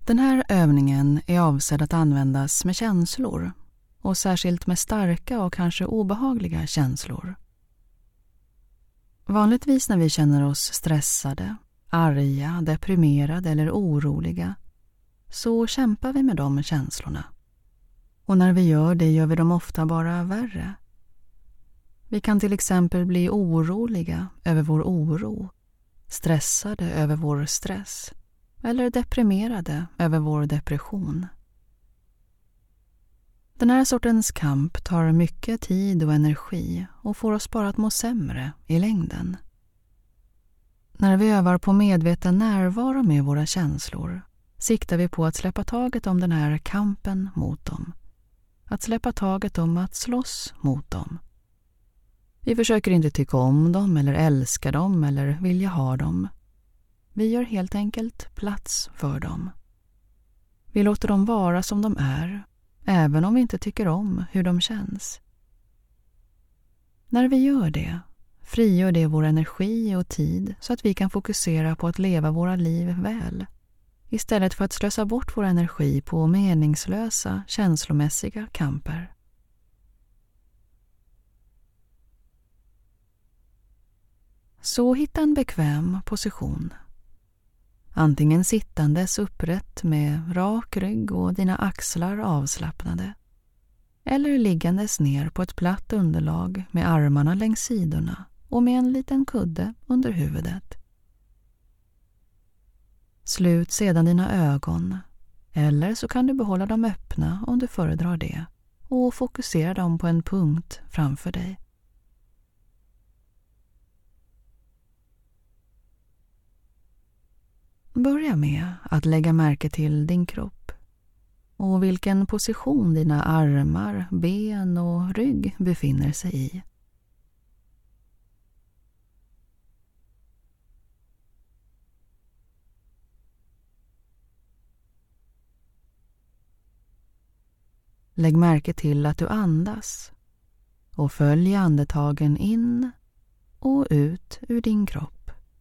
Den här övningen är avsedd att användas med känslor och särskilt med starka och kanske obehagliga känslor. Vanligtvis när vi känner oss stressade, arga, deprimerade eller oroliga så kämpar vi med de känslorna. Och när vi gör vi dem ofta bara värre. Vi kan till exempel bli oroliga över vår oro, stressade över vår stress eller deprimerade över vår depression. Den här sortens kamp tar mycket tid och energi och får oss bara att må sämre i längden. När vi övar på medveten närvaro med våra känslor siktar vi på att släppa taget om den här kampen mot dem. Att släppa taget om att slåss mot dem. Vi försöker inte tycka om dem eller älska dem eller vilja ha dem. Vi gör helt enkelt plats för dem. Vi låter dem vara som de är, även om vi inte tycker om hur de känns. När vi gör det, frigör det vår energi och tid så att vi kan fokusera på att leva våra liv väl, istället för att slösa bort vår energi på meningslösa, känslomässiga kamper. Så hitta en bekväm position. Antingen sittandes upprätt med rak rygg och dina axlar avslappnade. Eller liggandes ner på ett platt underlag med armarna längs sidorna och med en liten kudde under huvudet. Slut sedan dina ögon, eller så kan du behålla dem öppna om du föredrar det och fokusera dem på en punkt framför dig. Börja med att lägga märke till din kropp och vilken position dina armar, ben och rygg befinner sig i. Lägg märke till att du andas och följ andetagen in och ut ur din kropp.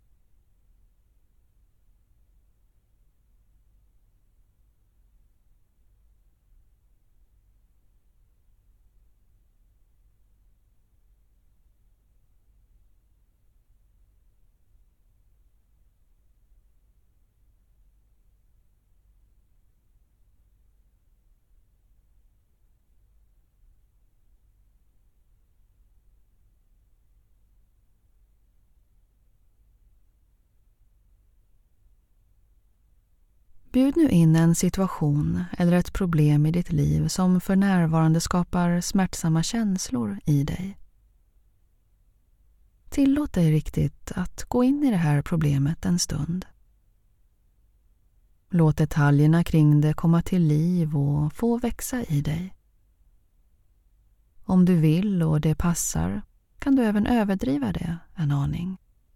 Bjud nu in en situation eller ett problem i ditt liv som för närvarande skapar smärtsamma känslor i dig. Tillåt dig riktigt att gå in i det här problemet en stund. Låt detaljerna kring det komma till liv och få växa i dig. Om du vill och det passar kan du även överdriva det en aning.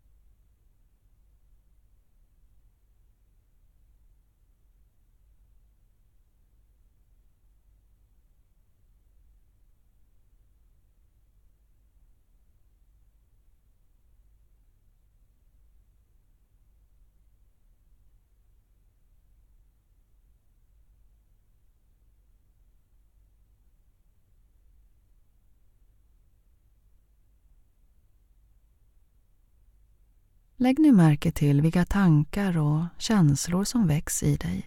Lägg nu märke till vilka tankar och känslor som väcks i dig.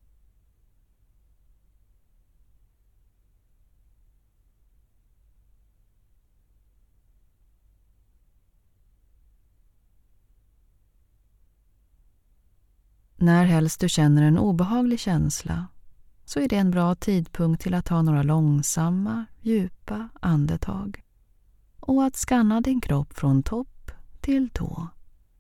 När helst du känner en obehaglig känsla så är det en bra tidpunkt till att ta några långsamma, djupa andetag och att skanna din kropp från topp till tå.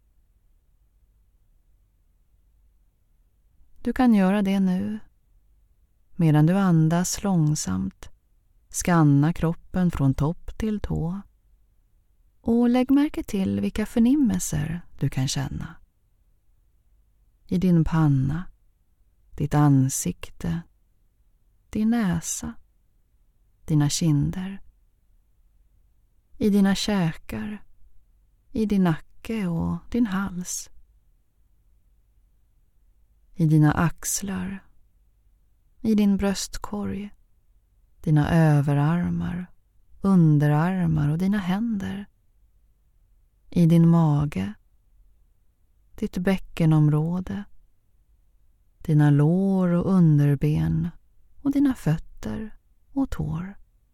Du kan göra det nu. Medan du andas långsamt, skanna kroppen från topp till tå och lägg märke till vilka förnimmelser du kan känna. I din panna, ditt ansikte, din näsa, dina kinder, i dina käkar, i din nacke och din hals. i dina axlar, i din bröstkorg, dina överarmar, underarmar och dina händer, i din mage, ditt bäckenområde, dina lår och underben och dina fötter och tår.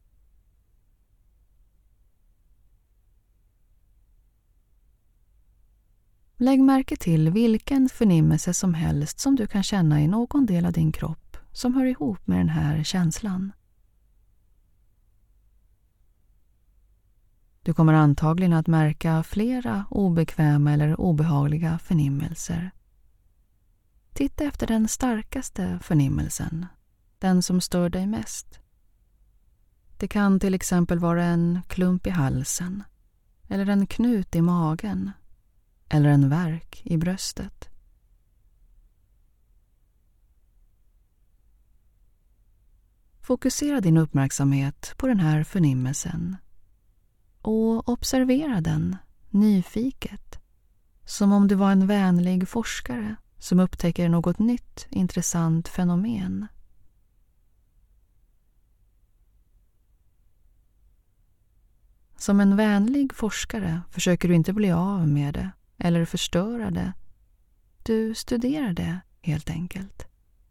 Lägg märke till vilken förnimmelse som helst som du kan känna i någon del av din kropp som hör ihop med den här känslan. Du kommer antagligen att märka flera obekväma eller obehagliga förnimmelser. Titta efter den starkaste förnimmelsen, den som stör dig mest. Det kan till exempel vara en klump i halsen, eller en knut i magen, eller en värk i bröstet. Fokusera din uppmärksamhet på den här förnimmelsen och observera den nyfiket, som om du var en vänlig forskare som upptäcker något nytt, intressant fenomen. Som en vänlig forskare försöker du inte bli av med det eller förstöra det. Du studerar det helt enkelt.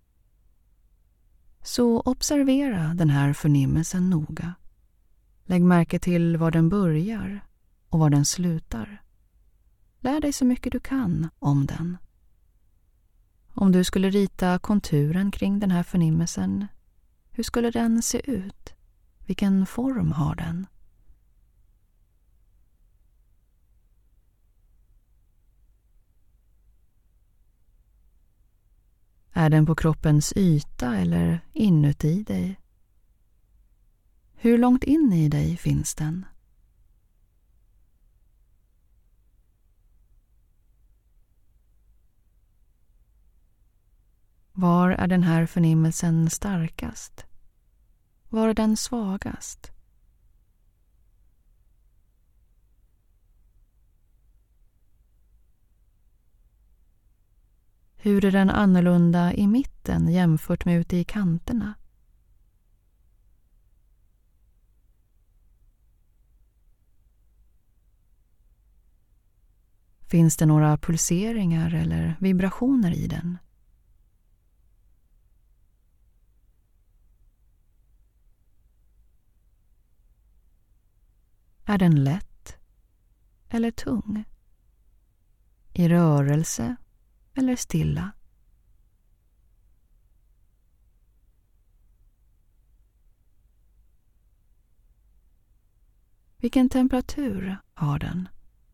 Så observera den här förnimmelsen noga. Lägg märke till var den börjar och var den slutar. Lär dig så mycket du kan om den. Om du skulle rita konturen kring den här förnimmelsen, hur skulle den se ut? Vilken form har den? Är den på kroppens yta eller inuti dig? Hur långt in i dig finns den? Var är den här förnimmelsen starkast? Var är den svagast? Hur är den annorlunda i mitten jämfört med ute i kanterna? Finns det några pulseringar eller vibrationer i den? Är den lätt eller tung? I rörelse eller stilla? Vilken temperatur har den?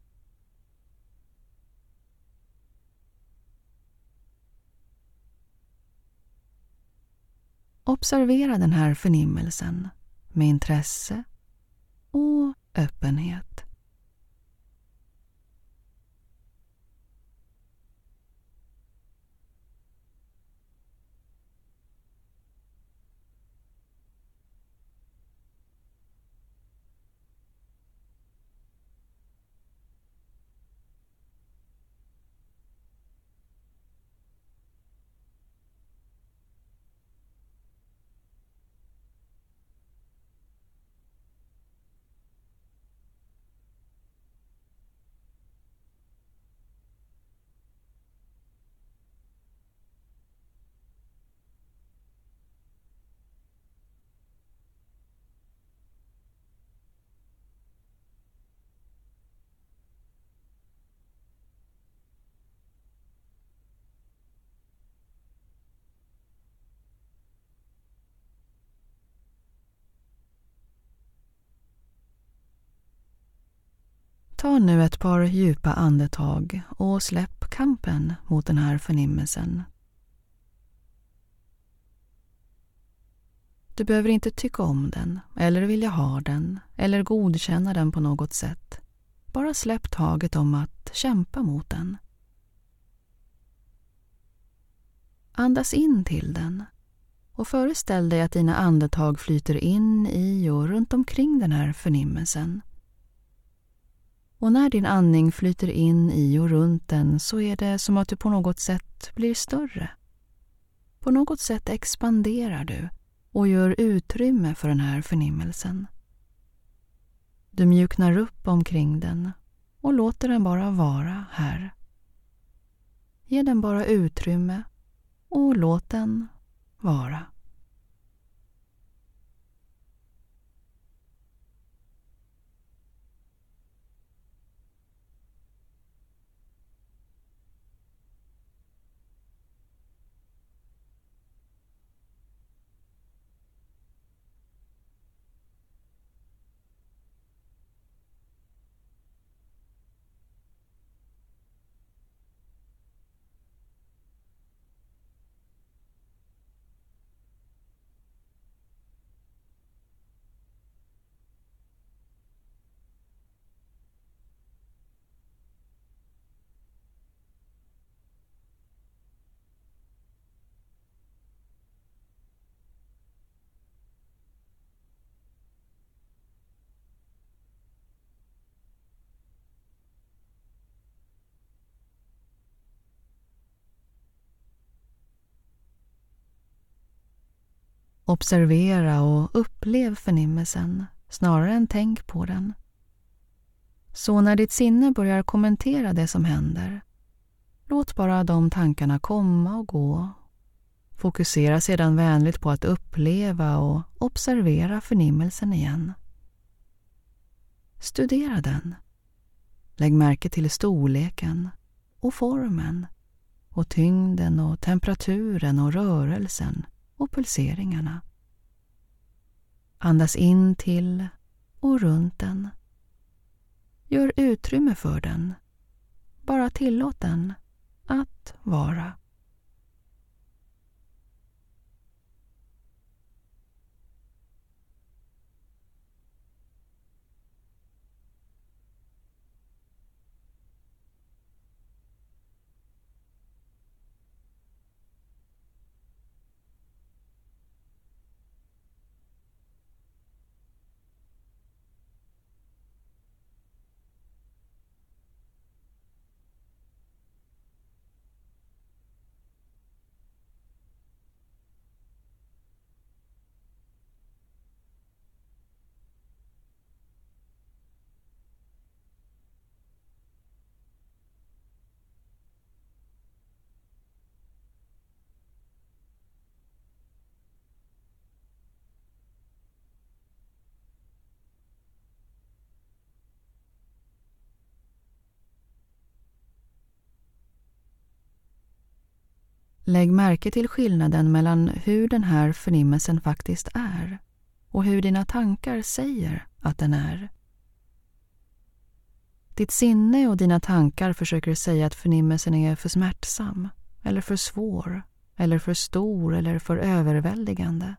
Observera den här förnimmelsen med intresse och öppenhet. Ta nu ett par djupa andetag och släpp kampen mot den här förnimmelsen. Du behöver inte tycka om den, eller vilja ha den, eller godkänna den på något sätt. Bara släpp taget om att kämpa mot den. Andas in till den och föreställ dig att dina andetag flyter in i och runt omkring den här förnimmelsen. Och när din andning flyter in i och runt den så är det som att du på något sätt blir större På något sätt expanderar du och gör utrymme för den här förnimmelsen. Du mjuknar upp omkring den och låter den bara vara här. Ge den bara utrymme och låt den vara. Observera och upplev förnimmelsen snarare än tänk på den. Så när ditt sinne börjar kommentera det som händer, låt bara de tankarna komma och gå. Fokusera sedan vänligt på att uppleva och observera förnimmelsen igen. Studera den. Lägg märke till storleken och formen och tyngden och temperaturen och rörelsen och pulseringarna. Andas in till och runt den. Gör utrymme för den. Bara tillåt den att vara. Lägg märke till skillnaden mellan hur den här förnimmelsen faktiskt är och hur dina tankar säger att den är. Ditt sinne och dina tankar försöker säga att förnimmelsen är för smärtsam, eller för svår, eller för stor, eller för överväldigande.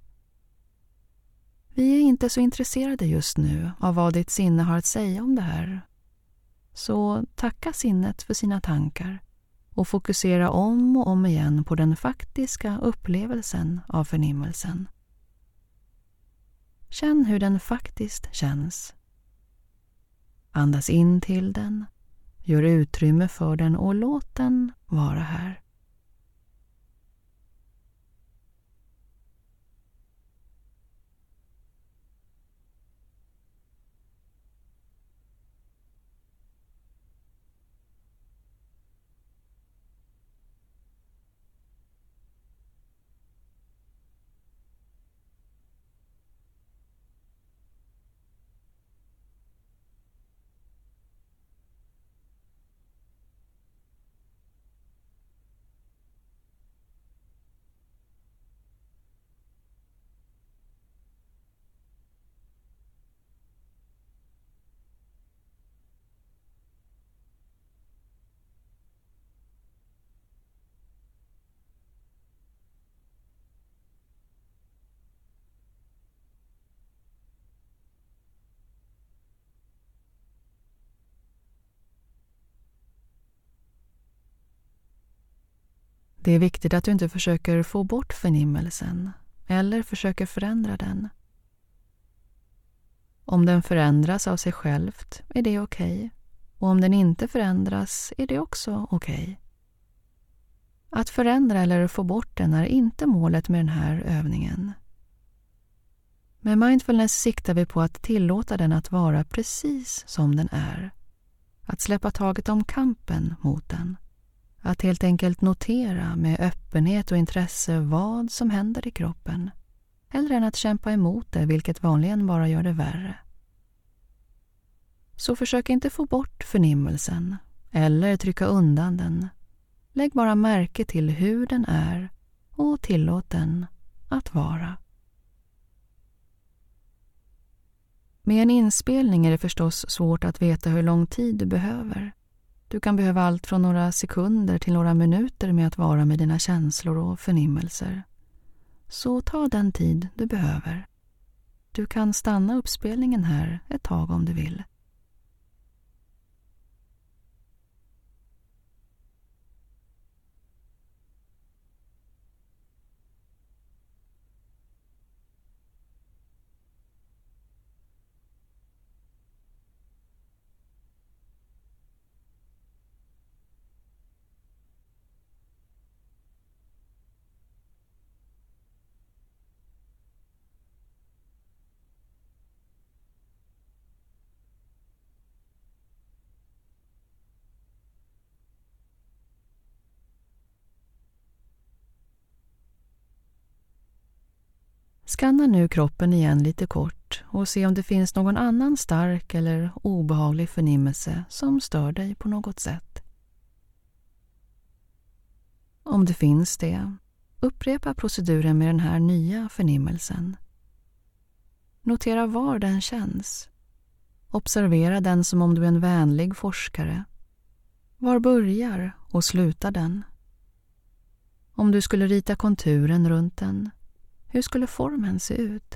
Vi är inte så intresserade just nu av vad ditt sinne har att säga om det här. Så tacka sinnet för sina tankar och fokusera om och om igen på den faktiska upplevelsen av förnimmelsen. Känn hur den faktiskt känns. Andas in till den, gör utrymme för den och låt den vara här. Det är viktigt att du inte försöker få bort förnimmelsen eller försöker förändra den. Om den förändras av sig självt är det okej. Och om den inte förändras är det också okej. Att förändra eller få bort den är inte målet med den här övningen. Med mindfulness siktar vi på att tillåta den att vara precis som den är. Att släppa taget om kampen mot den. Att helt enkelt notera med öppenhet och intresse vad som händer i kroppen. Hellre än att kämpa emot det, vilket vanligen bara gör det värre. Så försök inte få bort förnimmelsen eller trycka undan den. Lägg bara märke till hur den är och tillåt den att vara. Med en inspelning är det förstås svårt att veta hur lång tid du behöver. Du kan behöva allt från några sekunder till några minuter med att vara med dina känslor och förnimmelser. Så ta den tid du behöver. Du kan stanna uppspelningen här ett tag om du vill. Skanna nu kroppen igen lite kort och se om det finns någon annan stark eller obehaglig förnimmelse som stör dig på något sätt. Om det finns det, upprepa proceduren med den här nya förnimmelsen. Notera var den känns. Observera den som om du är en vänlig forskare. Var börjar och slutar den? Om du skulle rita konturen runt den, hur skulle formen se ut?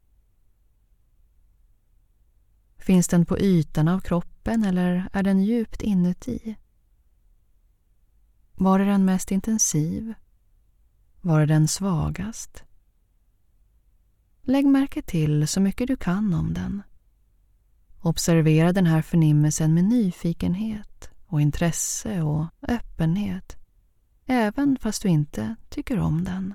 Finns den på ytan av kroppen eller är den djupt inuti? Var är den mest intensiv? Var är den svagast? Lägg märke till så mycket du kan om den. Observera den här förnimmelsen med nyfikenhet och intresse och öppenhet, även fast du inte tycker om den.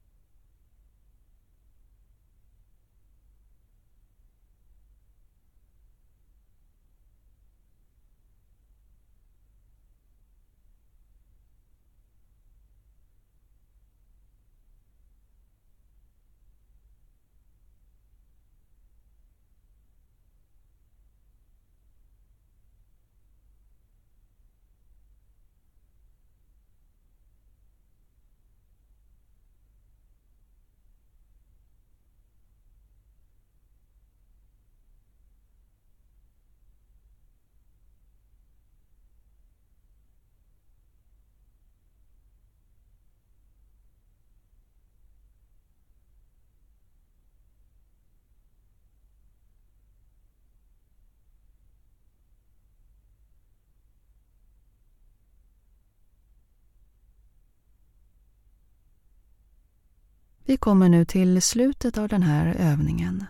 Vi kommer nu till slutet av den här övningen.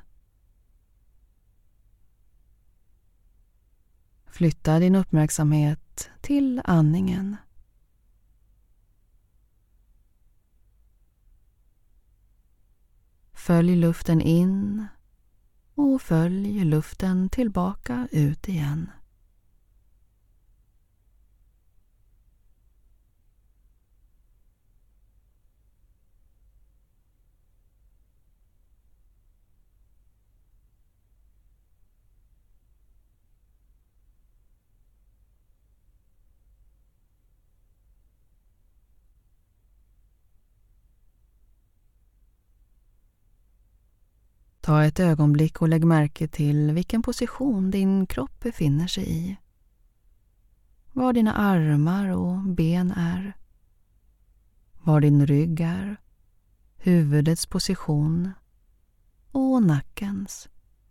Flytta din uppmärksamhet till andningen. Följ luften in och följ luften tillbaka ut igen. Ta ett ögonblick och lägg märke till vilken position din kropp befinner sig i. Var dina armar och ben är. Var din rygg är. Huvudets position och nackens.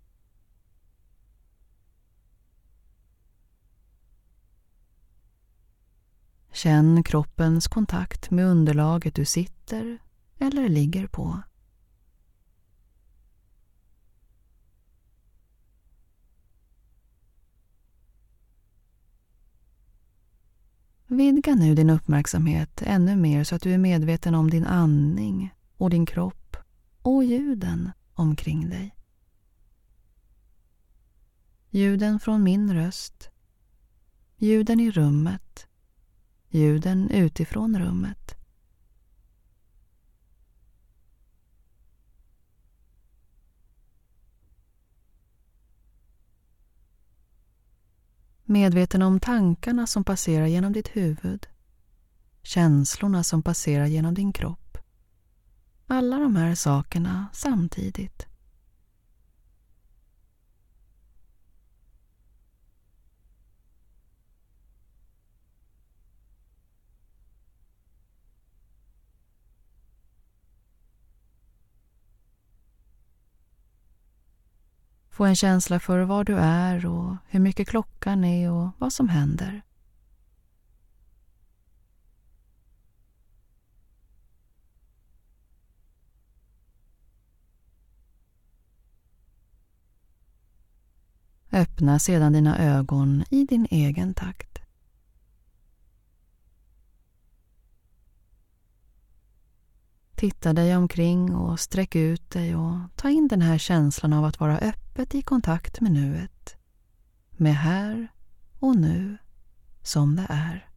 Känn kroppens kontakt med underlaget du sitter eller ligger på. Vidga nu din uppmärksamhet ännu mer så att du är medveten om din andning och din kropp och ljuden omkring dig. Ljuden från min röst, ljuden i rummet, ljuden utifrån rummet. Medveten om tankarna som passerar genom ditt huvud, känslorna som passerar genom din kropp. Alla de här sakerna samtidigt. Få en känsla för var du är och hur mycket klockan är och vad som händer. Öppna sedan dina ögon i din egen takt. Titta dig omkring och sträck ut dig och ta in den här känslan av att vara öppet i kontakt med nuet. Med här och nu som det är.